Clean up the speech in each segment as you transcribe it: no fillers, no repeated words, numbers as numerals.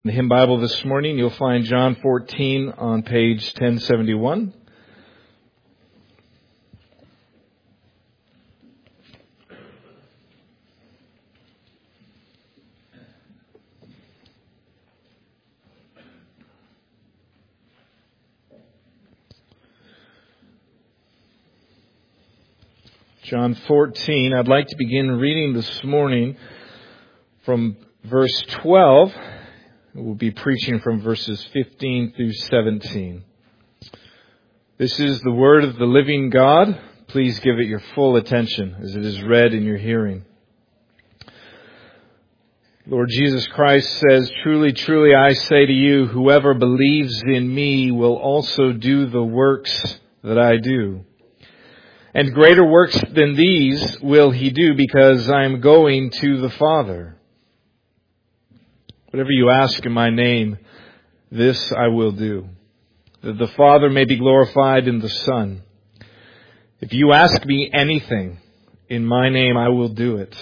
In the hymn Bible this morning, you'll find John 14 on page 1071. John 14, I'd like to begin reading this morning from verse 12. We'll be preaching from verses 15 through 17. This is the word of the living God. Please give it your full attention as it is read in your hearing. Lord Jesus Christ says, "Truly, truly, I say to you, whoever believes in me will also do the works that I do. And greater works than these will he do, because I am going to the Father. Whatever you ask in my name, this I will do, that the Father may be glorified in the Son. If you ask me anything in my name, I will do it.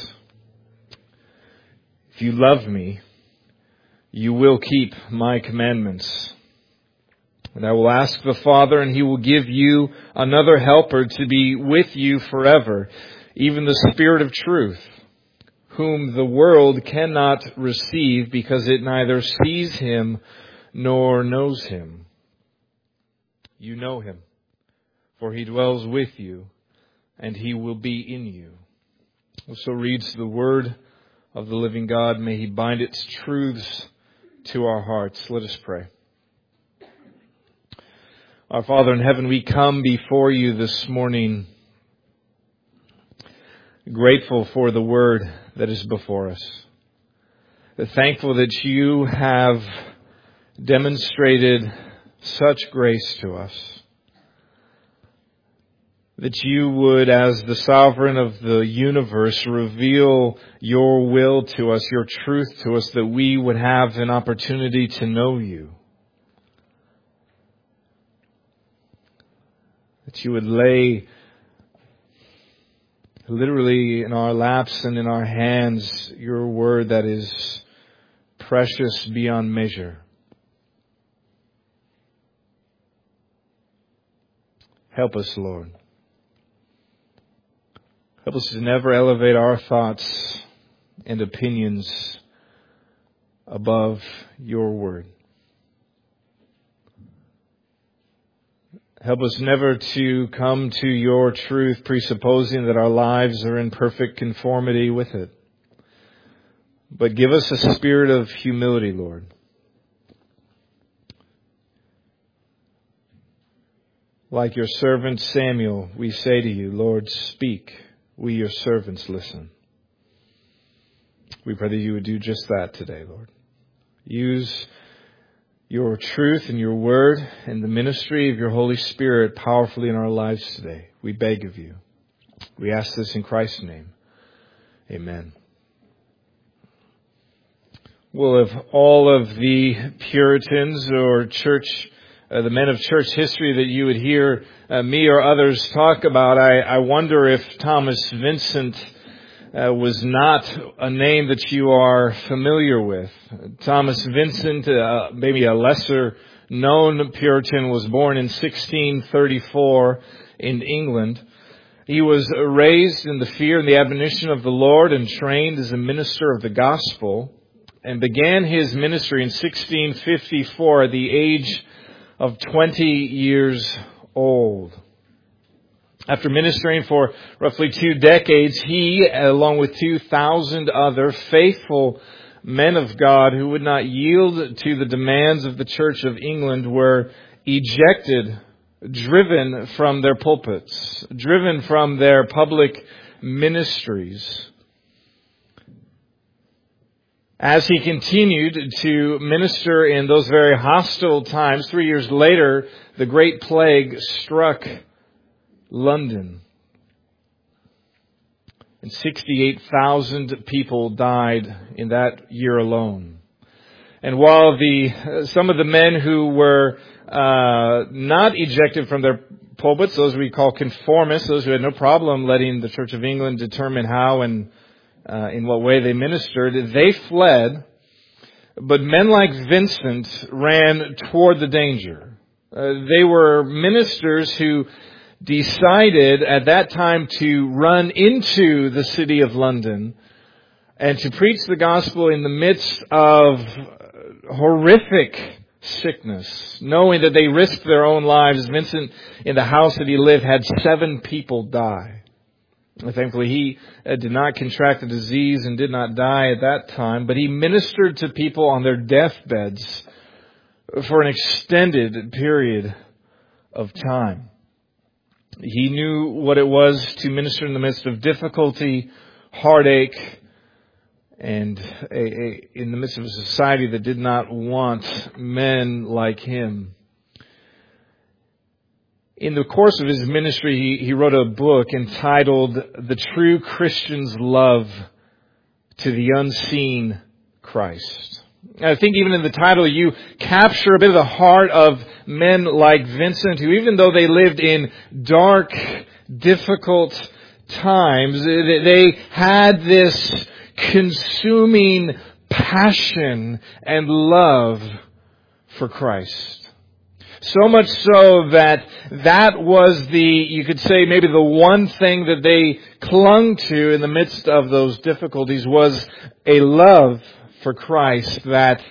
If you love me, you will keep my commandments. And I will ask the Father, and he will give you another helper to be with you forever, even the Spirit of truth, whom the world cannot receive, because it neither sees him nor knows him. You know him, for he dwells with you, and he will be in you." So reads the word of the living God. May he bind its truths to our hearts. Let us pray. Our Father in heaven, we come before you this morning grateful for the word that is before us. Thankful that you have demonstrated such grace to us. That you would, as the sovereign of the universe, reveal your will to us, your truth to us, that we would have an opportunity to know you. That you would lay literally in our laps and in our hands your word that is precious beyond measure. Help us, Lord. Help us to never elevate our thoughts and opinions above your word. Help us never to come to your truth presupposing that our lives are in perfect conformity with it. But give us a spirit of humility, Lord. Like your servant Samuel, we say to you, Lord, speak. We, your servants, listen. We pray that you would do just that today, Lord. Use your truth and your word and the ministry of your Holy Spirit powerfully in our lives today. We beg of you. We ask this in Christ's name. Amen. Well, of all of the Puritans or the men of church history that you would hear me or others talk about, I wonder if Thomas Vincent was not a name that you are familiar with. Thomas Vincent, maybe a lesser known Puritan, was born in 1634 in England. He was raised in the fear and the admonition of the Lord and trained as a minister of the gospel, and began his ministry in 1654 at the age of 20 years old. After ministering for roughly 2 decades, he, along with 2,000 other faithful men of God who would not yield to the demands of the Church of England, were ejected, driven from their pulpits, driven from their public ministries. As he continued to minister in those very hostile times, 3 years later, the Great Plague struck London. And 68,000 people died in that year alone. And while some of the men who were not ejected from their pulpits, those we call conformists, those who had no problem letting the Church of England determine how and in what way they ministered, they fled. But men like Vincent ran toward the danger. They were ministers who decided at that time to run into the city of London and to preach the gospel in the midst of horrific sickness, knowing that they risked their own lives. Vincent, in the house that he lived, had 7 people die. Thankfully, he did not contract the disease and did not die at that time, but he ministered to people on their deathbeds for an extended period of time. He knew what it was to minister in the midst of difficulty, heartache, and in the midst of a society that did not want men like him. In the course of his ministry, he wrote a book entitled The True Christian's Love to the Unseen Christ. I think even in the title you capture a bit of the heart of men like Vincent, who even though they lived in dark, difficult times, they had this consuming passion and love for Christ. So much so that was you could say maybe the one thing that they clung to in the midst of those difficulties was a love for Christ that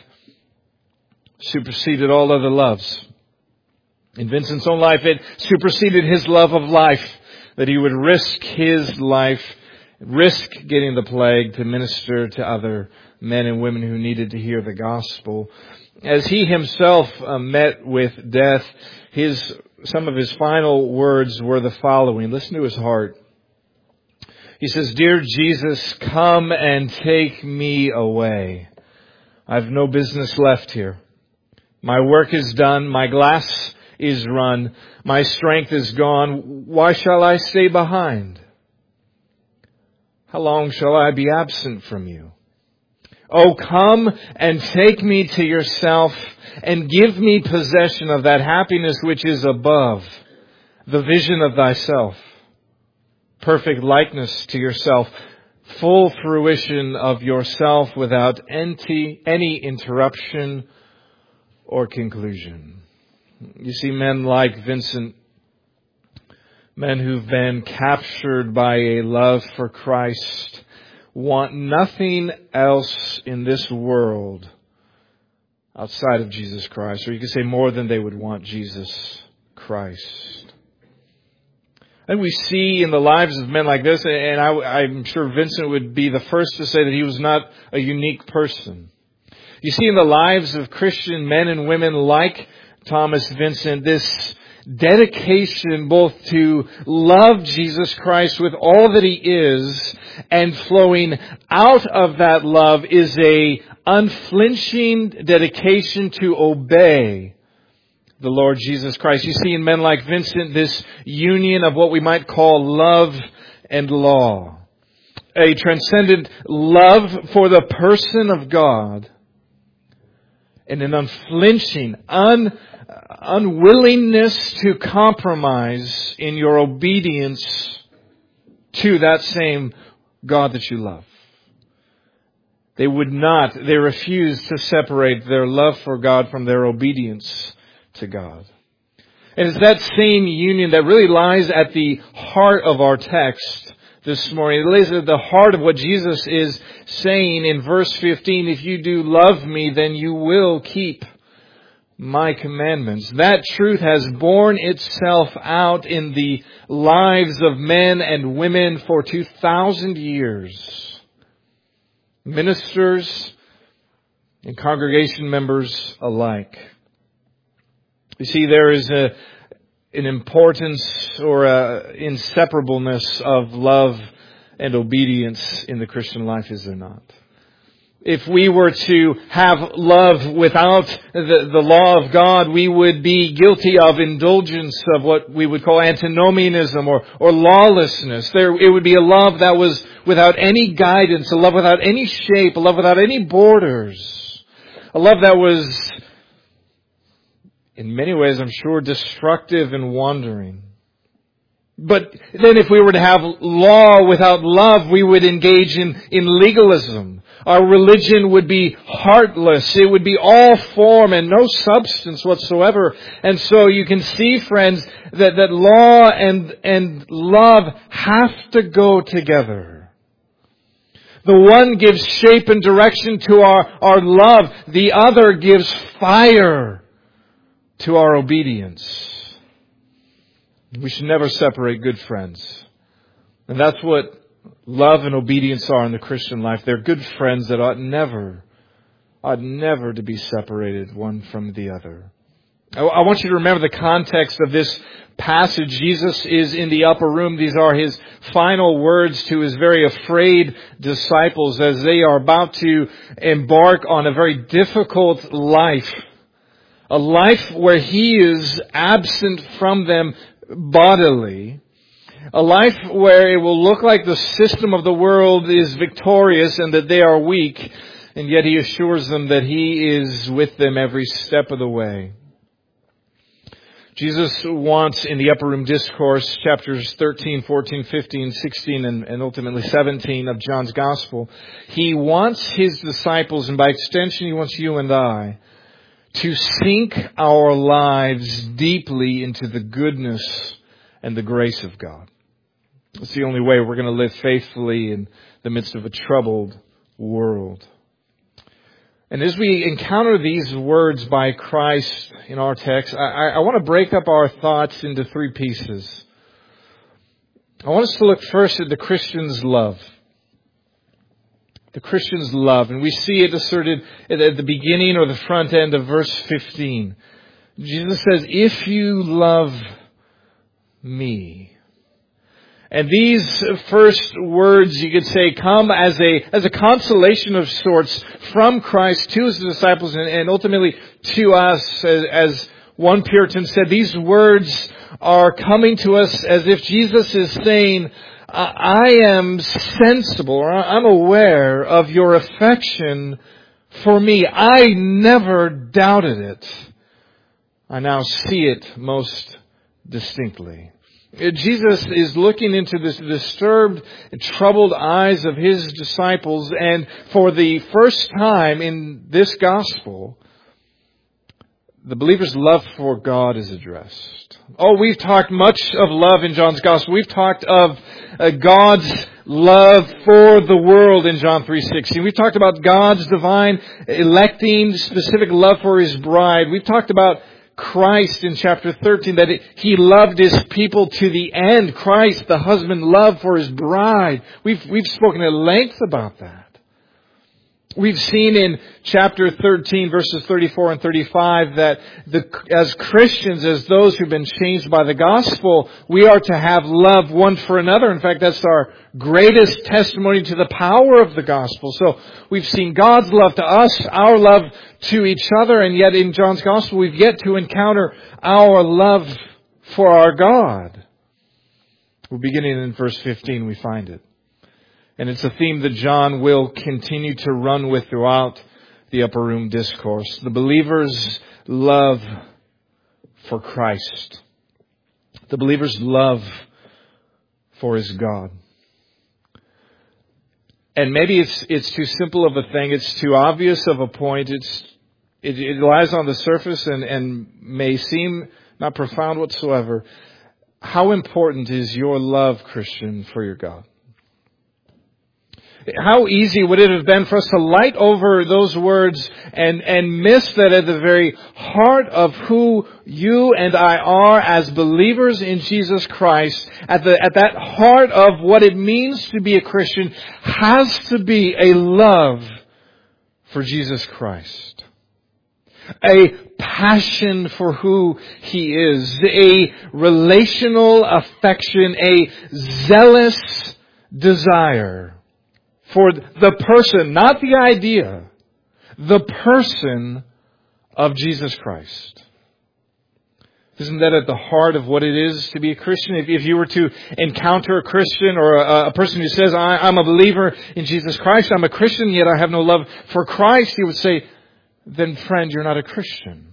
superseded all other loves. In Vincent's own life, it superseded his love of life, that he would risk his life, risk getting the plague to minister to other men and women who needed to hear the gospel. As he himself met with death, some of his final words were the following. Listen to his heart. He says, "Dear Jesus, come and take me away. I've no business left here. My work is done. My glass is run. My strength is gone. Why shall I stay behind? How long shall I be absent from you? Oh, come and take me to yourself and give me possession of that happiness which is above, the vision of thyself, perfect likeness to yourself, full fruition of yourself without any interruption or conclusion." You see, men like Vincent, men who've been captured by a love for Christ, want nothing else in this world outside of Jesus Christ. Or you could say more than they would want Jesus Christ. And we see in the lives of men like this, and I'm sure Vincent would be the first to say that he was not a unique person. You see in the lives of Christian men and women like Thomas Vincent, this dedication both to love Jesus Christ with all that He is, and flowing out of that love is a unflinching dedication to obey the Lord Jesus Christ. You see in men like Vincent this union of what we might call love and law. A transcendent love for the person of God, and an unflinching, unwillingness to compromise in your obedience to that same God that you love. They refused to separate their love for God from their obedience to God. And it's that same union that really lies at the heart of our text this morning. It lays at the heart of what Jesus is saying in verse 15. If you do love me, then you will keep my commandments. That truth has borne itself out in the lives of men and women for 2,000 years. Ministers and congregation members alike. You see, there is an importance or inseparableness of love and obedience in the Christian life, is there not? If we were to have love without the law of God, we would be guilty of indulgence of what we would call antinomianism or lawlessness. It would be a love that was without any guidance, a love without any shape, a love without any borders, a love that was, in many ways, I'm sure, destructive and wandering. But then if we were to have law without love, we would engage in legalism. Our religion would be heartless. It would be all form and no substance whatsoever. And so you can see, friends, that law and love have to go together. The one gives shape and direction to our love. The other gives fire to our obedience. We should never separate, good friends. And that's what love and obedience are in the Christian life. They're good friends that ought never to be separated one from the other. I want you to remember the context of this passage. Jesus is in the upper room. These are His final words to His very afraid disciples as they are about to embark on a very difficult life. A life where He is absent from them bodily. A life where it will look like the system of the world is victorious and that they are weak, and yet He assures them that He is with them every step of the way. Jesus wants, in the Upper Room Discourse, chapters 13, 14, 15, 16, and ultimately 17 of John's Gospel, He wants His disciples, and by extension He wants you and I, to sink our lives deeply into the goodness and the grace of God. It's the only way we're going to live faithfully in the midst of a troubled world. And as we encounter these words by Christ in our text, I want to break up our thoughts into three pieces. I want us to look first at the Christian's love. The Christian's love. And we see it asserted at the beginning or the front end of verse 15. Jesus says, if you love me. And these first words, you could say, come as a consolation of sorts from Christ to His disciples and ultimately to us. As one Puritan said, these words are coming to us as if Jesus is saying, I am sensible, or I'm aware of your affection for me. I never doubted it. I now see it most distinctly. Jesus is looking into the disturbed, troubled eyes of His disciples, and for the first time in this gospel, the believer's love for God is addressed. Oh, we've talked much of love in John's Gospel. We've talked of God's love for the world in John 3:16. We've talked about God's divine electing specific love for His bride. We've talked about Christ in chapter 13, that He loved His people to the end. Christ, the husband, loved for His bride. We've spoken at length about that. We've seen in chapter 13, verses 34 and 35, that as Christians, as those who've been changed by the gospel, we are to have love one for another. In fact, that's our greatest testimony to the power of the gospel. So we've seen God's love to us, our love to each other, and yet in John's gospel, we've yet to encounter our love for our God. We're beginning in verse 15, we find it. And it's a theme that John will continue to run with throughout the Upper Room Discourse. The believer's love for Christ. The believer's love for his God. And maybe it's too simple of a thing. It's too obvious of a point. It lies on the surface and may seem not profound whatsoever. How important is your love, Christian, for your God? How easy would it have been for us to light over those words and miss that at the very heart of who you and I are as believers in Jesus Christ, at that heart of what it means to be a Christian, has to be a love for Jesus Christ. A passion for who He is. A relational affection. A zealous desire for the person, not the idea, the person of Jesus Christ. Isn't that at the heart of what it is to be a Christian? If you were to encounter a Christian or a person who says, I'm a believer in Jesus Christ, I'm a Christian, yet I have no love for Christ, you would say, then friend, you're not a Christian.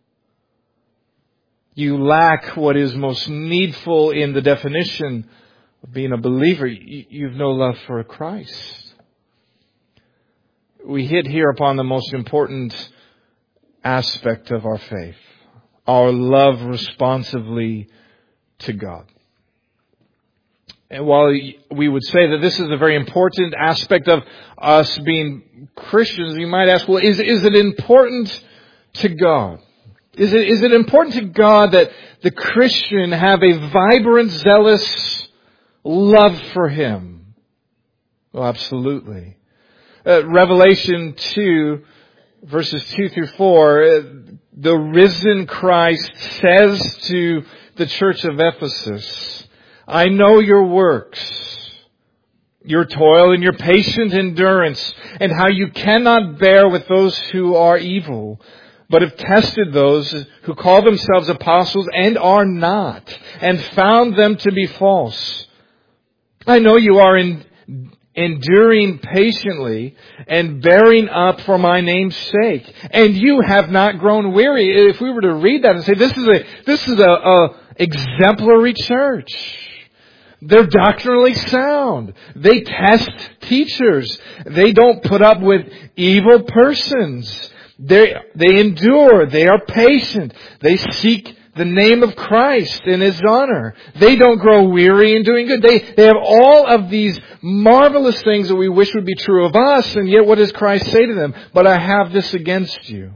You lack what is most needful in the definition of being a believer. You've no love for Christ. we hit here upon the most important aspect of our faith, our love responsively to God. And while we would say that this is a very important aspect of us being Christians, you might ask, well, is it important to God? Is it important to God that the Christian have a vibrant, zealous love for Him? Well, absolutely. Revelation 2, verses 2 through 4, the risen Christ says to the church of Ephesus, I know your works, your toil and your patient endurance, and how you cannot bear with those who are evil, but have tested those who call themselves apostles and are not, and found them to be false. I know you are enduring patiently and bearing up for my name's sake, and you have not grown weary. If we were to read that and say, this is a exemplary church. They're doctrinally sound. They test teachers. They don't put up with evil persons. They endure. They are patient. They seek the name of Christ in His honor. They don't grow weary in doing good. They have all of these marvelous things that we wish would be true of us, and yet what does Christ say to them? But I have this against you.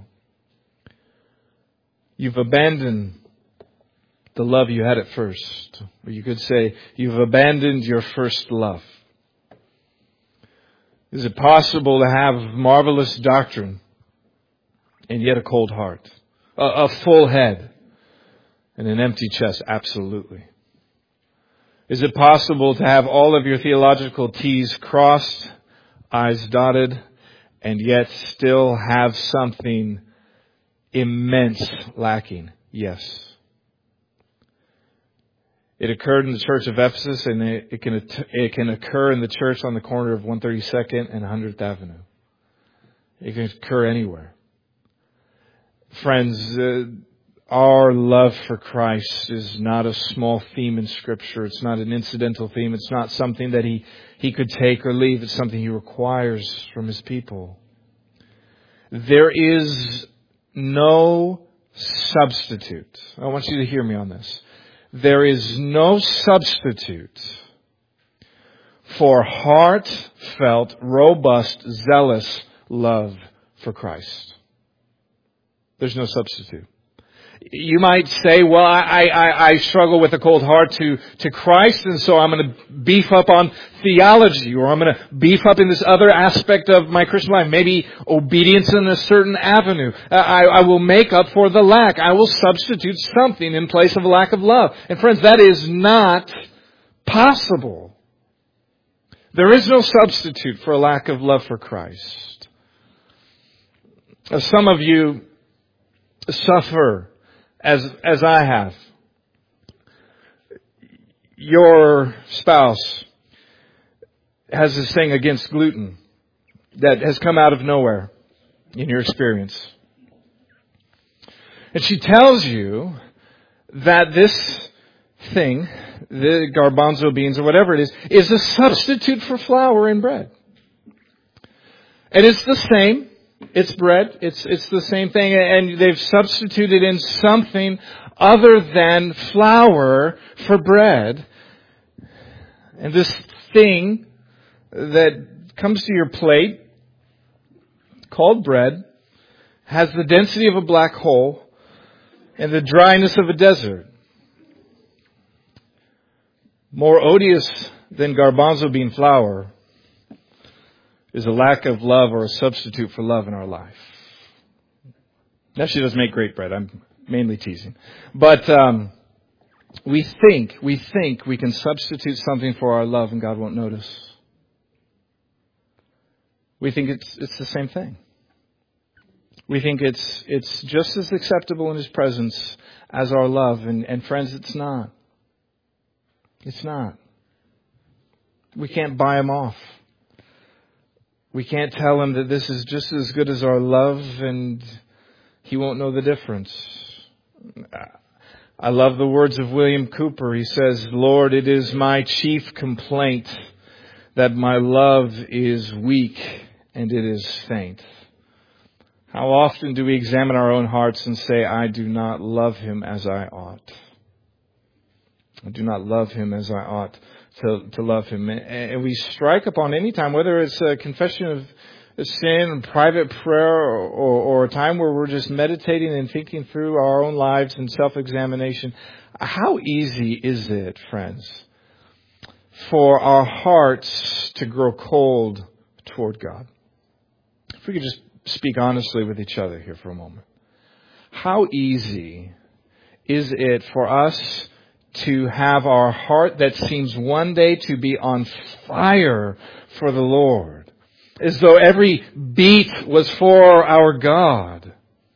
You've abandoned the love you had at first. Or you could say, you've abandoned your first love. Is it possible to have marvelous doctrine and yet a cold heart? A full head and an empty chest? Absolutely. Is it possible to have all of your theological T's crossed, I's dotted, and yet still have something immense lacking? Yes. It occurred in the church of Ephesus, and it can occur in the church on the corner of 132nd and 100th Avenue. It can occur anywhere. Friends, our love for Christ is not a small theme in Scripture. It's not an incidental theme. It's not something that He could take or leave. It's something He requires from His people. There is no substitute. I want you to hear me on this. There is no substitute for heartfelt, robust, zealous love for Christ. There's no substitute. You might say, well, I struggle with a cold heart to Christ, and so I'm going to beef up on theology, or I'm going to beef up in this other aspect of my Christian life, maybe obedience in a certain avenue. I will make up for the lack. I will substitute something in place of a lack of love. And friends, that is not possible. There is no substitute for a lack of love for Christ. Some of you suffer as I have. Your spouse has this thing against gluten that has come out of nowhere in your experience. And she tells you that this thing, the garbanzo beans or whatever it is a substitute for flour in bread. And it's the same. It's bread. It's the same thing, and they've substituted in something other than flour for bread. And this thing that comes to your plate, called bread, has the density of a black hole and the dryness of a desert. More odious than garbanzo bean flour is a lack of love or a substitute for love in our life. Now, she does make great bread. I'm mainly teasing. But we think we can substitute something for our love and God won't notice. We think it's the same thing. We think it's just as acceptable in His presence as our love. And friends, it's not. It's not. We can't buy Him off. We can't tell Him that this is just as good as our love and He won't know the difference. I love the words of William Cooper. He says, Lord, it is my chief complaint that my love is weak and it is faint. How often do we examine our own hearts and say, I do not love Him as I ought. I do not love Him as I ought to love Him. And we strike upon any time, whether it's a confession of sin, private prayer, or a time where we're just meditating and thinking through our own lives and self-examination. How easy is it, friends, for our hearts to grow cold toward God? If we could just speak honestly with each other here for a moment. How easy is it for us to have our heart that seems one day to be on fire for the Lord, as though every beat was for our God.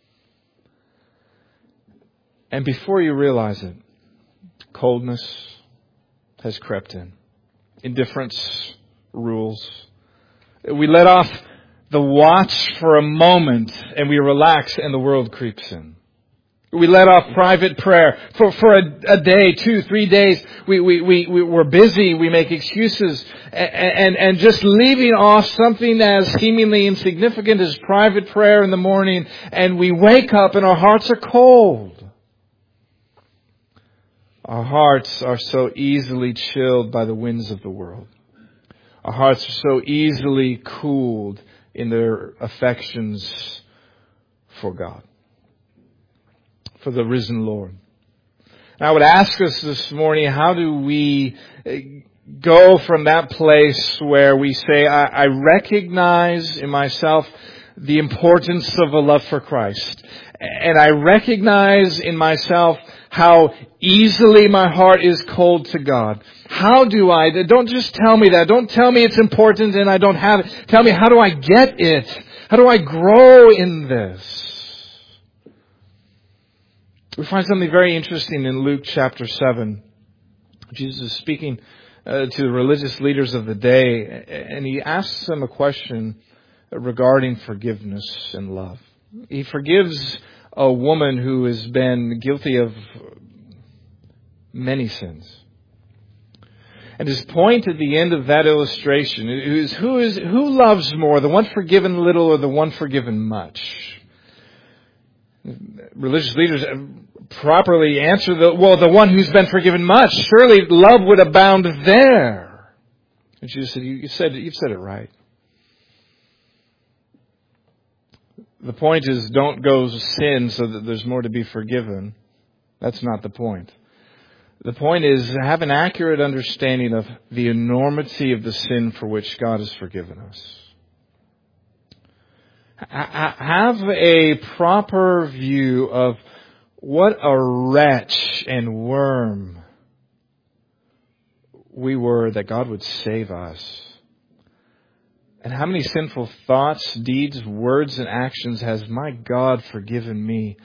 And before you realize it, coldness has crept in. Indifference rules. We let off the watch for a moment and we relax and the world creeps in. We let off private prayer for a day, 2, 3 days. We're busy. We make excuses and just leaving off something as seemingly insignificant as private prayer in the morning, and we wake up and our hearts are cold. Our hearts are so easily chilled by the winds of the world. Our hearts are so easily cooled in their affections for God, for the risen Lord. And I would ask us this morning, how do we go from that place where we say, I recognize in myself the importance of a love for Christ, and I recognize in myself how easily my heart is cold to God. How do I? Don't just tell me that. Don't tell me it's important and I don't have it. Tell me, how do I get it? How do I grow in this? We find something very interesting in Luke chapter 7. Jesus is speaking to the religious leaders of the day, and He asks them a question regarding forgiveness and love. He forgives a woman who has been guilty of many sins. And his point at the end of that illustration is who loves more, the one forgiven little or the one forgiven much? Religious leaders properly answer the one who's been forgiven much. Surely love would abound there. And Jesus said, you've said it right. The point is, don't go sin so that there's more to be forgiven. That's not the point. The point is, have an accurate understanding of the enormity of the sin for which God has forgiven us. Have a proper view of what a wretch and worm we were that God would save us. And how many sinful thoughts, deeds, words, and actions has my God forgiven me?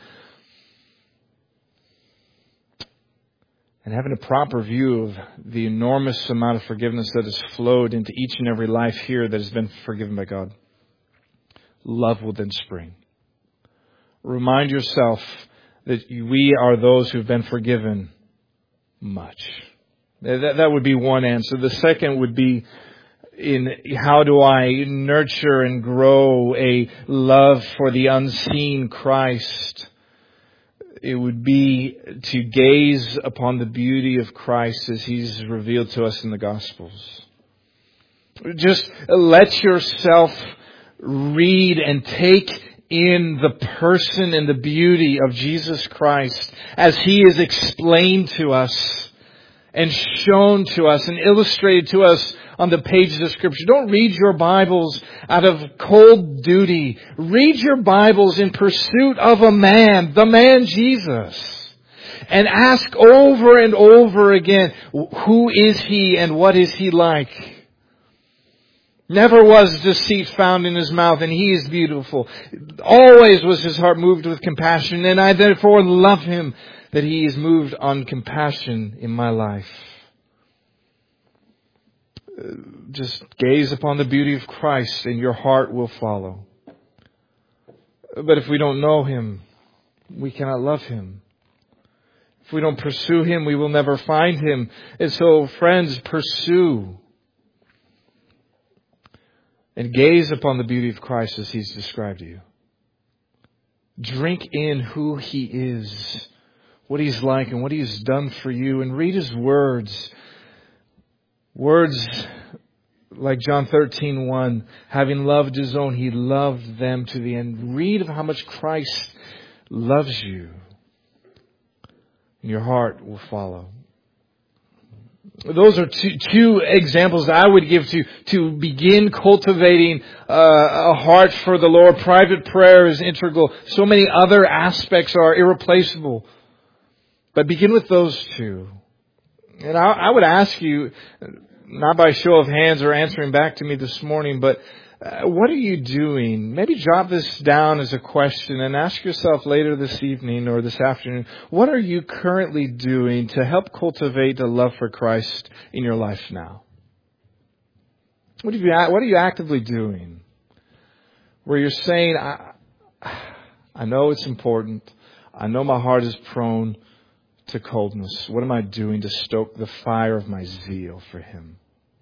And having a proper view of the enormous amount of forgiveness that has flowed into each and every life here that has been forgiven by God, love will then spring. Remind yourself that we are those who've been forgiven much. That would be one answer. The second would be, in how do I nurture and grow a love for the unseen Christ? It would be to gaze upon the beauty of Christ as He's revealed to us in the Gospels. Just let yourself read and take in the person and the beauty of Jesus Christ as He is explained to us and shown to us and illustrated to us on the pages of Scripture. Don't read your Bibles out of cold duty. Read your Bibles in pursuit of a man, the man Jesus. And ask over and over again, who is He and what is He like? Never was deceit found in His mouth, and He is beautiful. Always was His heart moved with compassion, and I therefore love Him that He is moved on compassion in my life. Just gaze upon the beauty of Christ and your heart will follow. But if we don't know Him, we cannot love Him. If we don't pursue Him, we will never find Him. And so, friends, pursue. and gaze upon the beauty of Christ as He's described to you. Drink in who He is, what He's like, and what He's done for you, and read His words. Words like John 13:1, having loved His own, He loved them to the end. Read of how much Christ loves you, and your heart will follow. Those are two examples that I would give to begin cultivating a heart for the Lord. Private prayer is integral. So many other aspects are irreplaceable. But begin with those two. And I would ask you, not by show of hands or answering back to me this morning, but what are you doing? Maybe jot this down as a question and ask yourself later this evening or this afternoon, what are you currently doing to help cultivate a love for Christ in your life now? What are you actively doing? Where you're saying, I know it's important. I know my heart is prone to coldness. What am I doing to stoke the fire of my zeal for Him?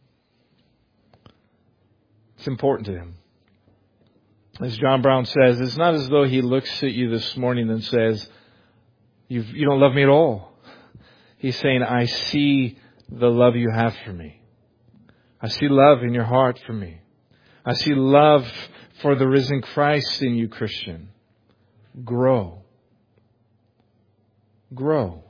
It's important to Him. As John Brown says, it's not as though He looks at you this morning and says, you don't love me at all. He's saying, I see the love you have for me. I see love in your heart for me. I see love for the risen Christ in you, Christian. Grow. Grow.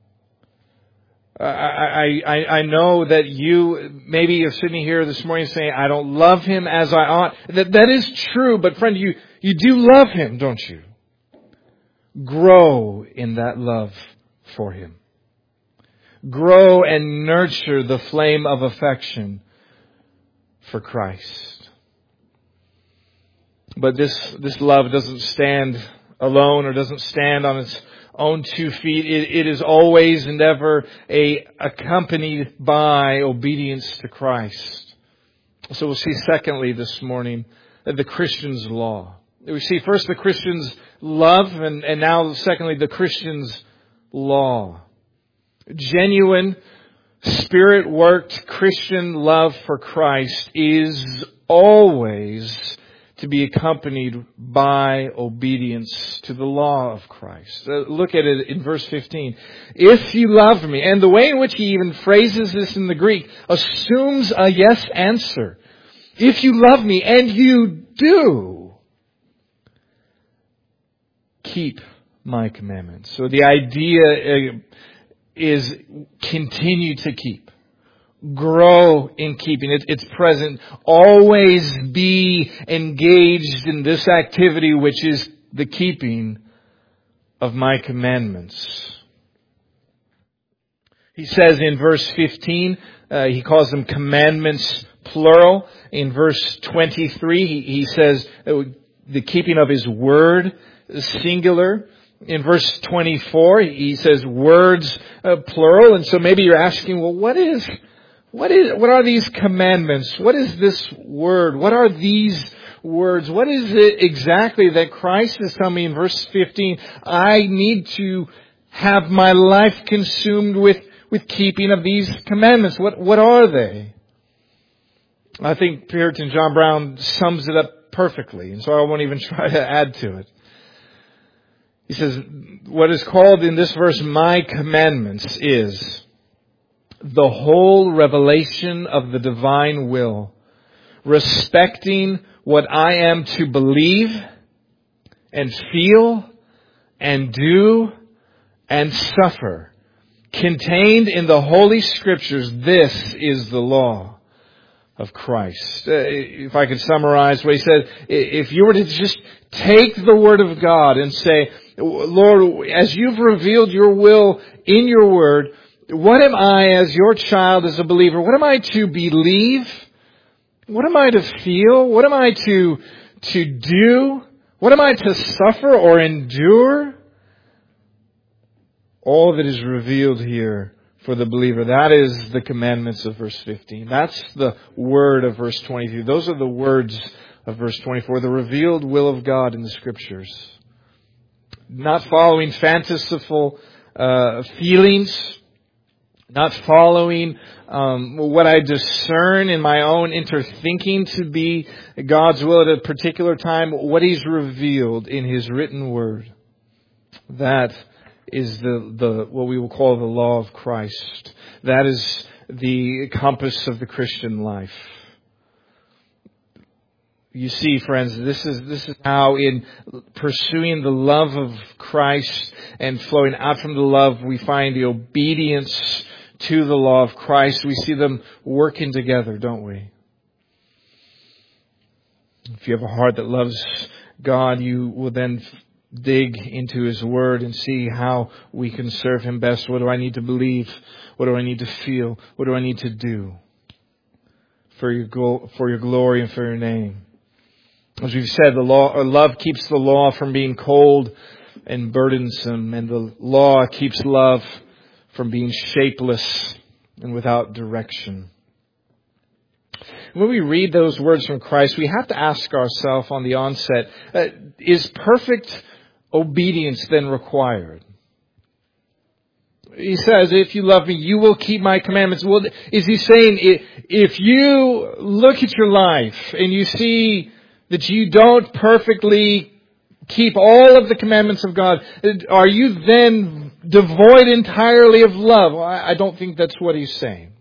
I know that maybe you're sitting here this morning saying, I don't love Him as I ought. That is true, but friend, you do love Him, don't you? Grow in that love for Him. Grow and nurture the flame of affection for Christ. But this love doesn't stand alone or doesn't stand on its own 2 feet. It is always and ever accompanied by obedience to Christ. So we'll see secondly this morning the Christian's law. We see first the Christian's love and now secondly the Christian's law. Genuine, Spirit-worked Christian love for Christ is always to be accompanied by obedience to the law of Christ. Look at it in verse 15. If you love me, and the way in which he even phrases this in the Greek assumes a yes answer. If you love me, and you do, keep my commandments. So the idea is continue to keep. Grow in keeping. It's present. Always be engaged in this activity, which is the keeping of my commandments. He says in verse 15, he calls them commandments plural. In verse 23, he says the keeping of His word singular. In verse 24, he says words plural. And so maybe you're asking, well, what are these commandments? What is this word? What are these words? What is it exactly that Christ is telling me in verse 15? I need to have my life consumed with keeping of these commandments. What are they? I think Puritan John Brown sums it up perfectly, and so I won't even try to add to it. He says, what is called in this verse, my commandments, is the whole revelation of the divine will, respecting what I am to believe and feel and do and suffer, contained in the Holy Scriptures. This is the law of Christ. If I could summarize what he said, if you were to just take the Word of God and say, Lord, as you've revealed your will in your Word, what am I as your child, as a believer? What am I to believe? What am I to feel? What am I to do? What am I to suffer or endure? All that is revealed here for the believer. That is the commandments of verse 15. That's the word of verse 23. Those are the words of verse 24. The revealed will of God in the Scriptures. Not following fanciful feelings. not following what I discern in my own interthinking to be God's will at a particular time, what He's revealed in His written Word. That is the what we will call the law of Christ. That is the compass of the Christian life. You see, friends, this is how in pursuing the love of Christ and flowing out from the love, we find the obedience to the law of Christ. We see them working together, don't we? If you have a heart that loves God, you will then dig into His Word and see how we can serve Him best. What do I need to believe? What do I need to feel? What do I need to do for your glory and for your name? As we've said, love keeps the law from being cold and burdensome, and the law keeps love from being shapeless and without direction. When we read those words from Christ, we have to ask ourselves on the onset, is perfect obedience then required? He says, if you love me, you will keep my commandments. Well, is He saying, if you look at your life and you see that you don't perfectly keep all of the commandments of God, are you then devoid entirely of love? I don't think that's what He's saying.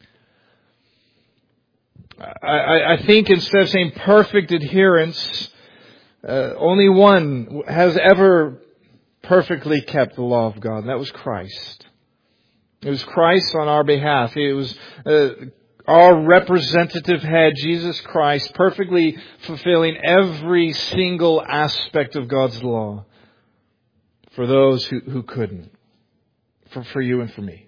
I think instead of saying perfect adherence, only one has ever perfectly kept the law of God, and that was Christ. It was Christ on our behalf. It was our representative head, Jesus Christ, perfectly fulfilling every single aspect of God's law for those who couldn't, for you and for me.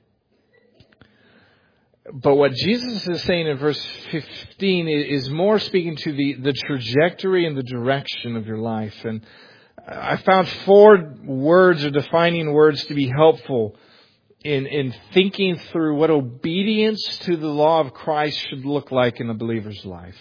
But what Jesus is saying in verse 15 is more speaking to the trajectory and the direction of your life. And I found 4 words or defining words to be helpful in thinking through what obedience to the law of Christ should look like in a believer's life.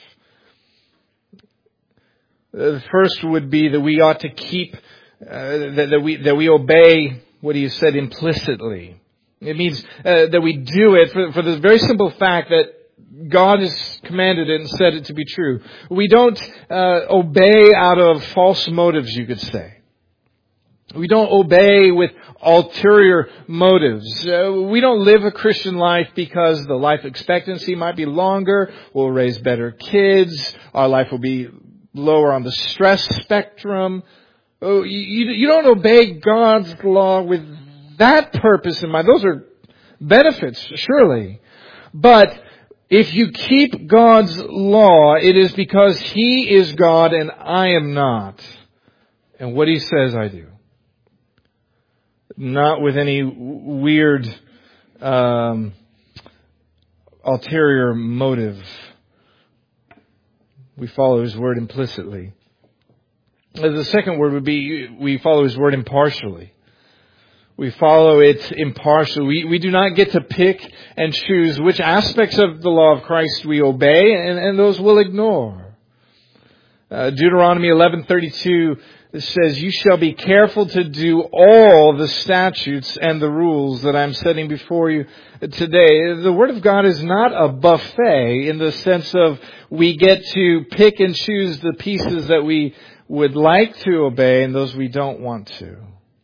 The first would be that we ought to keep, that we obey what He has said implicitly. It means that we do it for the very simple fact that God has commanded it and said it to be true. We don't obey out of false motives, you could say. We don't obey with ulterior motives. We don't live a Christian life because the life expectancy might be longer, we'll raise better kids, our life will be lower on the stress spectrum. You don't obey God's law with that purpose in mind. Those are benefits, surely. But if you keep God's law, it is because He is God and I am not. And what He says, I do. Not with any weird ulterior motive. We follow His word implicitly. The second word would be we follow His word impartially. We follow it impartially. We do not get to pick and choose which aspects of the law of Christ we obey, and those we'll ignore. Deuteronomy 11:32 says, "You shall be careful to do all the statutes and the rules that I'm setting before you today." The Word of God is not a buffet in the sense of we get to pick and choose the pieces that we would like to obey and those we don't want to.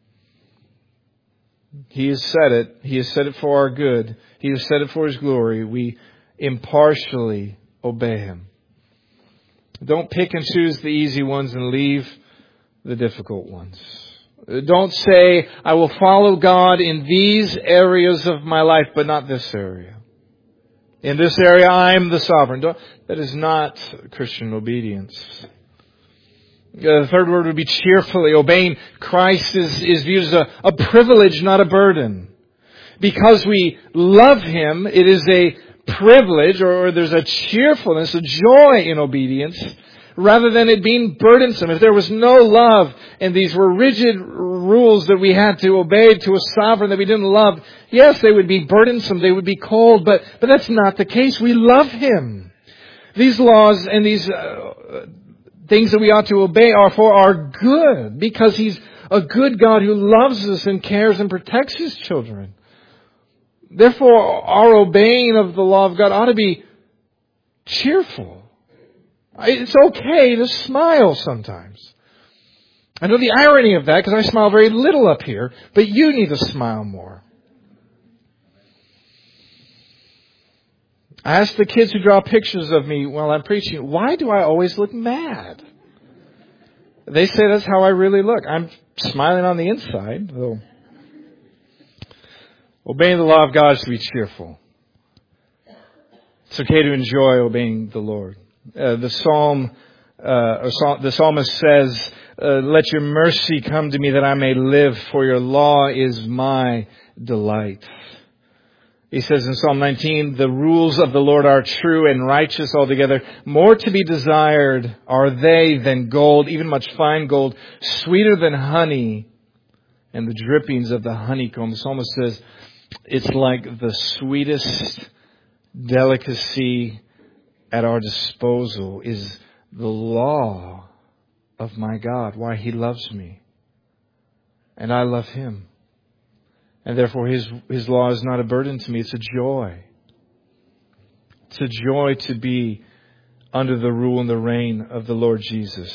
He has said it. He has said it for our good. He has said it for His glory. We impartially obey Him. Don't pick and choose the easy ones and leave the difficult ones. Don't say, I will follow God in these areas of my life, but not this area. In this area, I am the sovereign. That is not Christian obedience. The third word would be cheerfully. Obeying Christ is viewed as a privilege, not a burden. Because we love Him, it is a privilege, or there's a cheerfulness, a joy in obedience, rather than it being burdensome. If there was no love and these were rigid rules that we had to obey to a sovereign that we didn't love, yes, they would be burdensome, they would be cold, but that's not the case. We love Him. These laws and these things that we ought to obey are for our good, because He's a good God who loves us and cares and protects His children. Therefore, our obeying of the law of God ought to be cheerful. It's okay to smile sometimes. I know the irony of that because I smile very little up here, but you need to smile more. I ask the kids who draw pictures of me while I'm preaching, why do I always look mad? They say that's how I really look. I'm smiling on the inside, though. Obeying the law of God is to be cheerful. It's okay to enjoy obeying the Lord. The psalmist says, let your mercy come to me that I may live, for your law is my delight. He says in Psalm 19, the rules of the Lord are true and righteous altogether. More to be desired are they than gold, even much fine gold, sweeter than honey and the drippings of the honeycomb. The psalmist says, it's like the sweetest delicacy at our disposal is the law of my God. Why? He loves me. And I love Him. And therefore His law is not a burden to me. It's a joy. It's a joy to be under the rule and the reign of the Lord Jesus.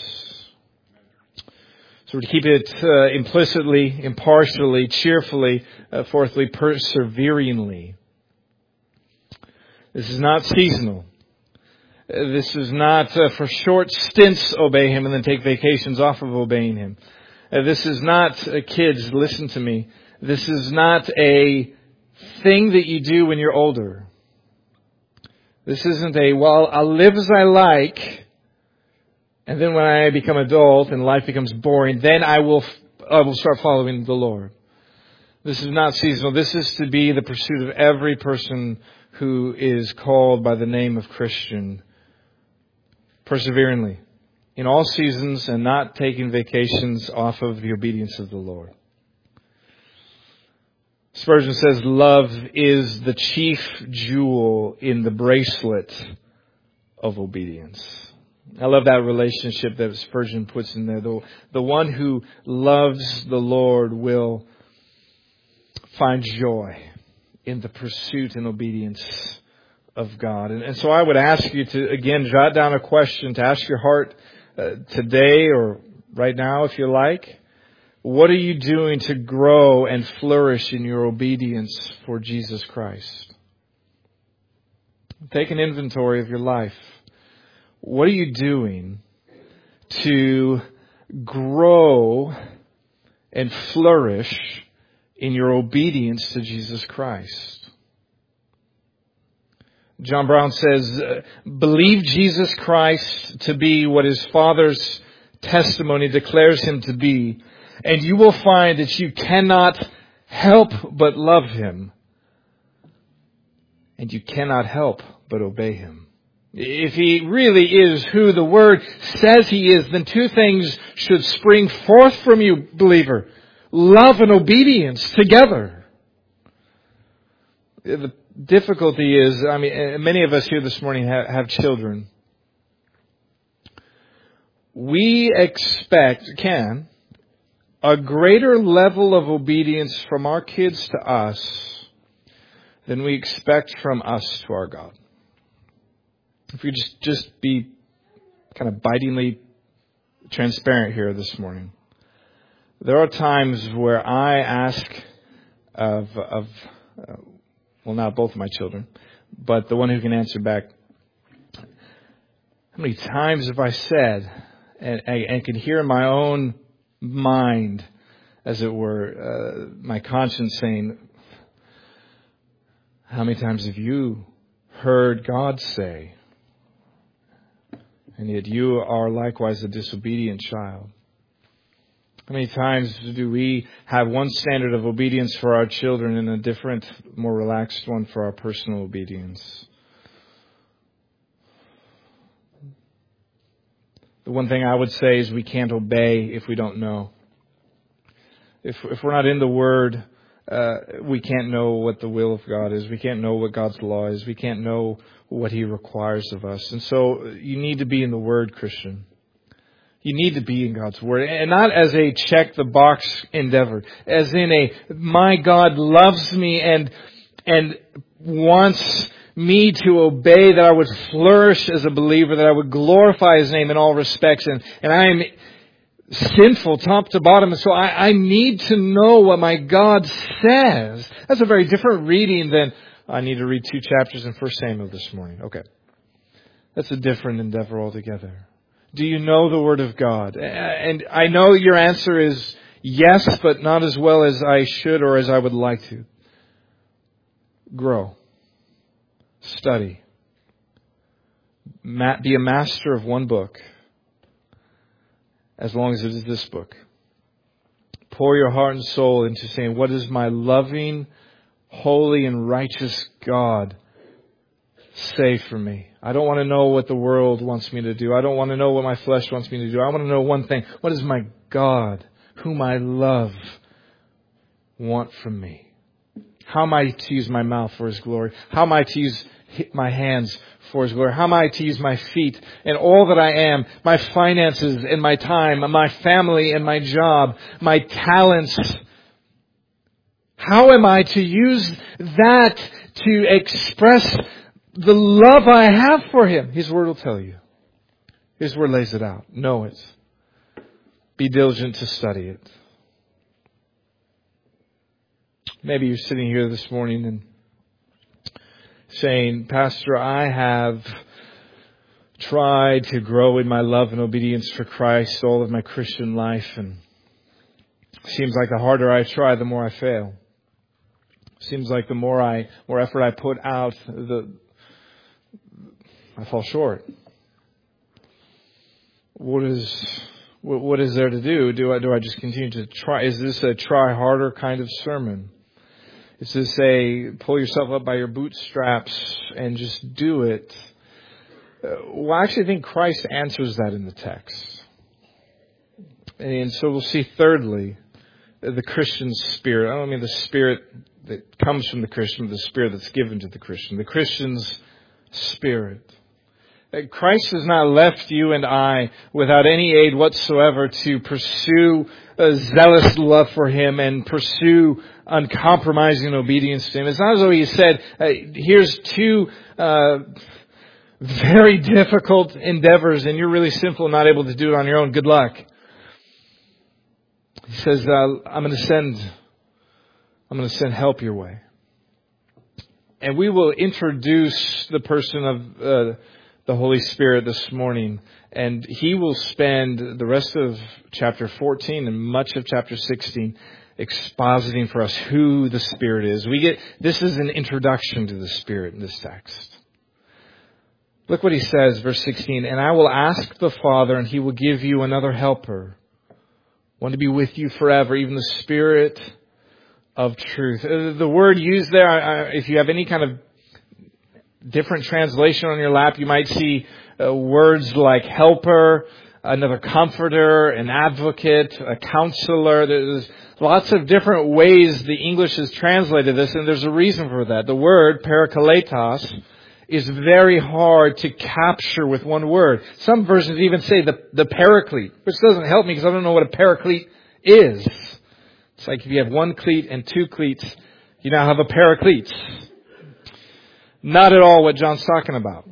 So to keep it implicitly, impartially, cheerfully, fourthly, perseveringly. This is not seasonal. This is not for short stints obey Him and then take vacations off of obeying Him. This is not, kids, listen to me. This is not a thing that you do when you're older. This isn't well, I'll live as I like, and then when I become adult and life becomes boring, then I will start following the Lord. This is not seasonal. This is to be the pursuit of every person who is called by the name of Christian. Perseveringly, in all seasons, and not taking vacations off of the obedience of the Lord. Spurgeon says, love is the chief jewel in the bracelet of obedience. I love that relationship that Spurgeon puts in there. The one who loves the Lord will find joy in the pursuit and obedience of God. And so I would ask you to, again, jot down a question to ask your heart today or right now if you like. What are you doing to grow and flourish in your obedience for Jesus Christ? Take an inventory of your life. What are you doing to grow and flourish in your obedience to Jesus Christ? John Brown says, believe Jesus Christ to be what His Father's testimony declares Him to be, and you will find that you cannot help but love Him. And you cannot help but obey Him. If He really is who the Word says He is, then two things should spring forth from you, believer. Love and obedience together. The difficulty is, many of us here this morning have children. We expect, a greater level of obedience from our kids to us than we expect from us to our God. If we just be kind of bitingly transparent here this morning. There are times where I ask of not both of my children, but the one who can answer back, how many times have I said, and can hear in my own mind, as it were, my conscience saying, how many times have you heard God say, and yet you are likewise a disobedient child? How many times do we have one standard of obedience for our children and a different, more relaxed one for our personal obedience? The one thing I would say is we can't obey if we don't know. If we're not in the Word, we can't know what the will of God is. We can't know what God's law is. We can't know what He requires of us. And so you need to be in the Word, Christian. You need to be in God's Word. And not as a check-the-box endeavor. As in my God loves me and and wants me to obey, that I would flourish as a believer, that I would glorify His name in all respects. And I am sinful top to bottom, and so I need to know what my God says. That's a very different reading than, I need to read 2 chapters in 1 Samuel this morning. Okay. That's a different endeavor altogether. Do you know the Word of God? And I know your answer is yes, but not as well as I should or as I would like to. Grow. Study. Be a master of one book, as long as it is this book. Pour your heart and soul into saying, what does my loving, holy, and righteous God say for me? I don't want to know what the world wants me to do. I don't want to know what my flesh wants me to do. I want to know one thing. What does my God, whom I love, want from me? How am I to use my mouth for His glory? How am I to use my hands for His glory? How am I to use my feet and all that I am, my finances and my time, my family and my job, my talents? How am I to use that to express the love I have for Him? His Word will tell you. His Word lays it out. Know it. Be diligent to study it. Maybe you're sitting here this morning and saying, Pastor, I have tried to grow in my love and obedience for Christ all of my Christian life, and it seems like the harder I try, the more I fail. It seems like the more effort I put out, I fall short. What is there to do? Do I just continue to try? Is this a try harder kind of sermon? Is this a pull yourself up by your bootstraps and just do it? Well, I actually think Christ answers that in the text. And so we'll see, thirdly, the Christian spirit. I don't mean the spirit that comes from the Christian, but the spirit that's given to the Christian. The Christian's spirit. Christ has not left you and I without any aid whatsoever to pursue a zealous love for Him and pursue uncompromising obedience to Him. It's not as though He said, here's 2 very difficult endeavors and you're really sinful and not able to do it on your own. Good luck. He says, I'm going to send help your way. And we will introduce the person of the Holy Spirit this morning, and He will spend the rest of chapter 14 and much of chapter 16 expositing for us who the Spirit is. This is an introduction to the Spirit in this text. Look what He says, verse 16, and I will ask the Father, and He will give you another helper, one to be with you forever, even the Spirit of truth. The word used there, if you have any kind of different translation on your lap, you might see words like helper, another comforter, an advocate, a counselor. There's lots of different ways the English has translated this, and there's a reason for that. The word parakletos is very hard to capture with one word. Some versions even say the paraclete, which doesn't help me because I don't know what a paraclete is. It's like if you have 1 cleat and 2 cleats, you now have a paraclete. Not at all what John's talking about.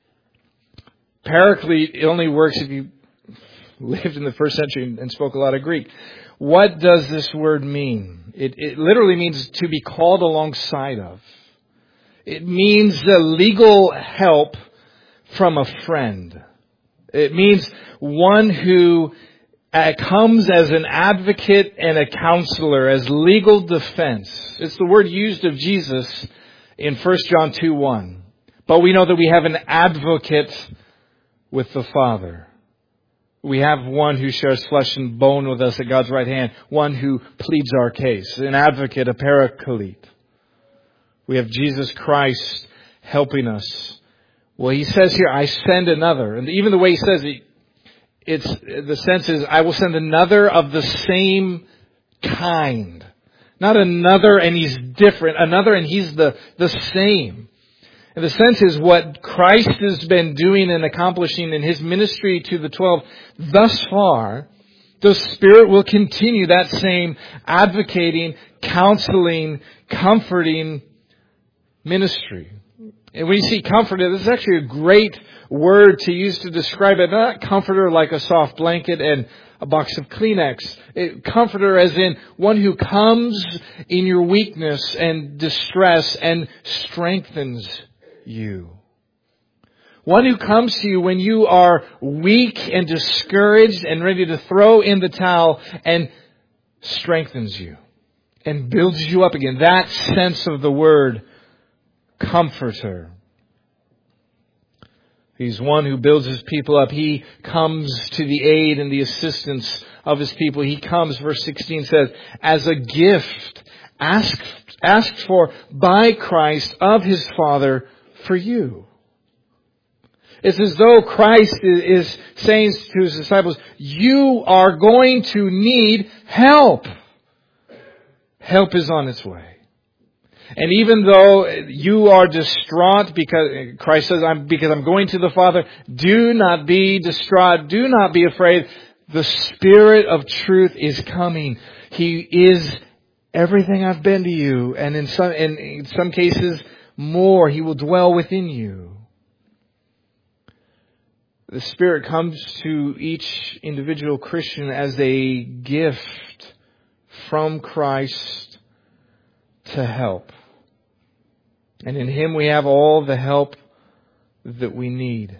Paraclete, it only works if you lived in the first century and spoke a lot of Greek. What does this word mean? It literally means to be called alongside of. It means the legal help from a friend. It means one who comes as an advocate and a counselor, as legal defense. It's the word used of Jesus in 1 John 2:1. But we know that we have an advocate with the Father. We have one who shares flesh and bone with us at God's right hand. One who pleads our case. An advocate, a paraclete. We have Jesus Christ helping us. Well, He says here, I send another. And even the way He says it, the sense is, I will send another of the same kind. Not another and He's different. Another and He's the same. And the sense is what Christ has been doing and accomplishing in His ministry to the 12 thus far, the Spirit will continue that same advocating, counseling, comforting ministry. And when you see comforter, this is actually a great word to use to describe it. Not comforter like a soft blanket and a box of Kleenex. Comforter as in one who comes in your weakness and distress and strengthens you. One who comes to you when you are weak and discouraged and ready to throw in the towel and strengthens you and builds you up again. That sense of the word comforter. He's one who builds His people up. He comes to the aid and the assistance of His people. He comes, verse 16 says, as a gift asked for by Christ of His Father for you. It's as though Christ is saying to His disciples, you are going to need help. Help is on its way. And even though you are distraught because Christ says, because I'm going to the Father, do not be distraught. Do not be afraid. The Spirit of truth is coming. He is everything I've been to you. And in some cases more, He will dwell within you. The Spirit comes to each individual Christian as a gift from Christ to help. And in Him we have all the help that we need.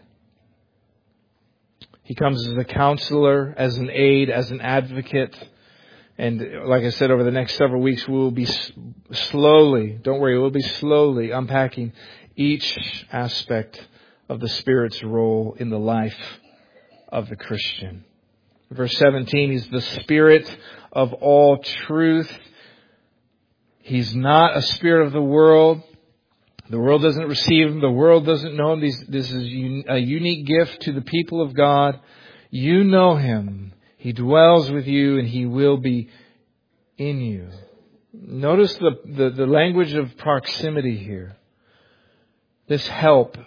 He comes as a counselor, as an aid, as an advocate. And like I said, over the next several weeks, we'll be slowly unpacking each aspect of the Spirit's role in the life of the Christian. Verse 17, He's the Spirit of all truth. He's not a spirit of the world. The world doesn't receive Him. The world doesn't know Him. This is a unique gift to the people of God. You know Him. He dwells with you and He will be in you. Notice the language of proximity here. This help.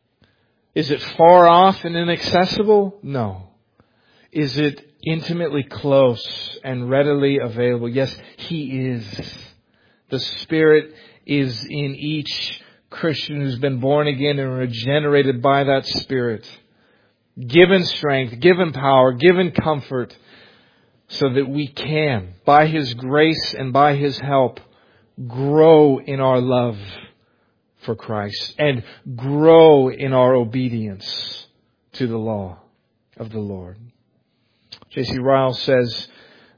Is it far off and inaccessible? No. Is it intimately close and readily available? Yes, He is. The Spirit is in each Christian who's been born again and regenerated by that Spirit. Given strength, given power, given comfort, so that we can, by His grace and by His help, grow in our love for Christ and grow in our obedience to the law of the Lord. J.C. Ryle says,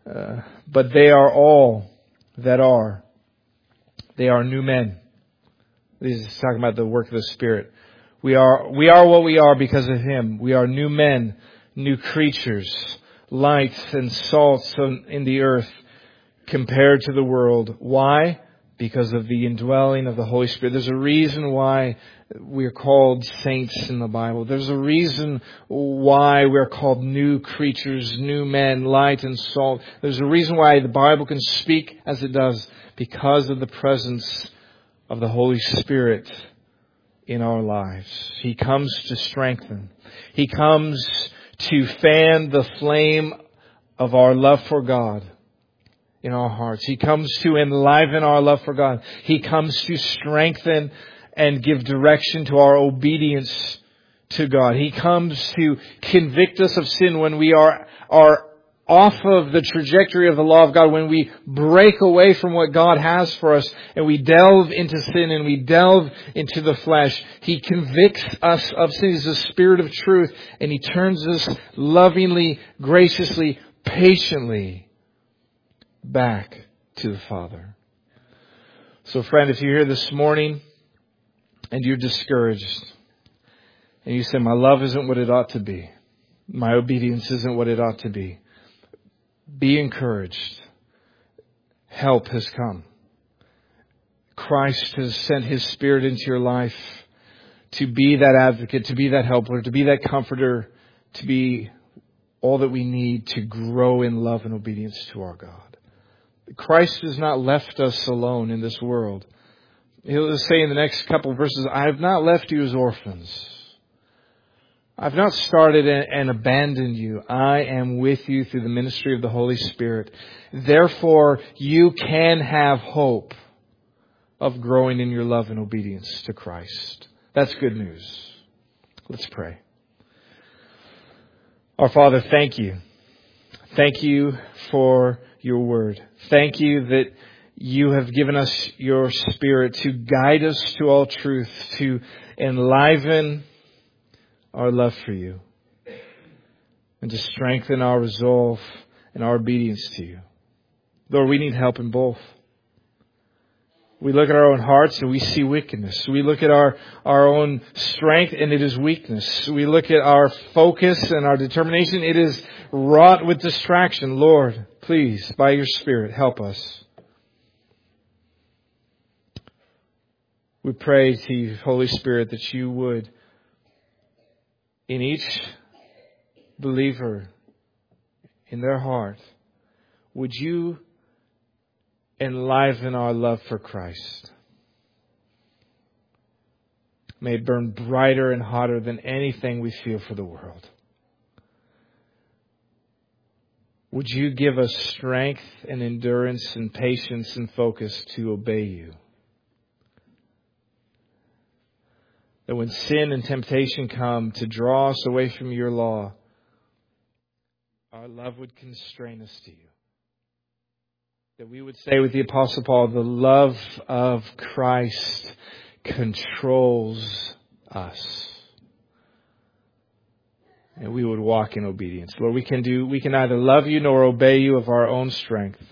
but they are all that are. They are new men. This is talking about the work of the Spirit. We are what we are because of Him. We are new men, new creatures, lights and salts in the earth compared to the world. Why? Because of the indwelling of the Holy Spirit. There's a reason why we're called saints in the Bible. There's a reason why we're called new creatures, new men, light and salt. There's a reason why the Bible can speak as it does, because of the presence of the Holy Spirit in our lives. He comes to strengthen. He comes to fan the flame of our love for God in our hearts. He comes to enliven our love for God. He comes to strengthen and give direction to our obedience to God. He comes to convict us of sin when we are off of the trajectory of the law of God, when we break away from what God has for us and we delve into sin and we delve into the flesh. He convicts us of sin. He's the Spirit of truth, and He turns us lovingly, graciously, patiently back to the Father. So friend, if you're here this morning and you're discouraged and you say, my love isn't what it ought to be, my obedience isn't what it ought to be encouraged. Help has come. Christ has sent His Spirit into your life to be that advocate, to be that helper, to be that comforter, to be all that we need to grow in love and obedience to our God. Christ has not left us alone in this world. He'll say in the next couple of verses, I have not left you as orphans. I've not started and abandoned you. I am with you through the ministry of the Holy Spirit. Therefore, you can have hope of growing in your love and obedience to Christ. That's good news. Let's pray. Our Father, thank you. Thank you for your word. Thank you that you have given us your Spirit to guide us to all truth, to enliven our love for you, and to strengthen our resolve and our obedience to you. Lord, we need help in both. We look at our own hearts and we see wickedness. We look at our own strength and it is weakness. We look at our focus and our determination. It is wrought with distraction. Lord, please, by your Spirit, help us. We pray to you, Holy Spirit, that you would, in each believer, in their heart, would you enliven our love for Christ. May it burn brighter and hotter than anything we feel for the world. Would you give us strength and endurance and patience and focus to obey you? That when sin and temptation come to draw us away from your law, our love would constrain us to you. That we would say with the Apostle Paul, the love of Christ controls us. And we would walk in obedience. Lord, we can neither love you nor obey you of our own strength.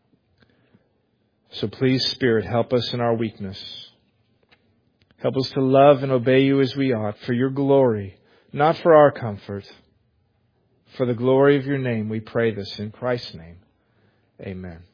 So please, Spirit, help us in our weakness. Help us to love and obey you as we ought, for your glory, not for our comfort. For the glory of your name, we pray this in Christ's name. Amen.